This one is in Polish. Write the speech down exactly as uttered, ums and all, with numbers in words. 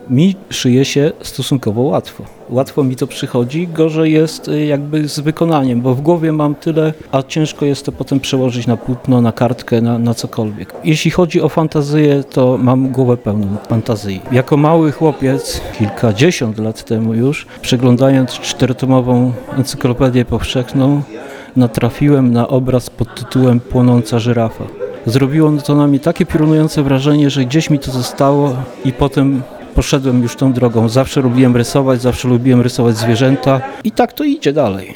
Mi szyje się stosunkowo łatwo. Łatwo mi to przychodzi, gorzej jest y, jakby z wykonaniem, bo w głowie mam tyle, a ciężko jest to potem przełożyć na płótno, na kartkę, na, na cokolwiek. Jeśli chodzi o fantazję, to mam głowę pełną fantazji. Jako mały chłopiec, kilkadziesiąt lat temu już, przeglądając czterotomową encyklopedię powszechną, natrafiłem na obraz pod tytułem Płonąca żyrafa. Zrobiło to na mnie takie piorunujące wrażenie, że gdzieś mi to zostało i potem poszedłem już tą drogą. Zawsze lubiłem rysować, zawsze lubiłem rysować zwierzęta i tak to idzie dalej.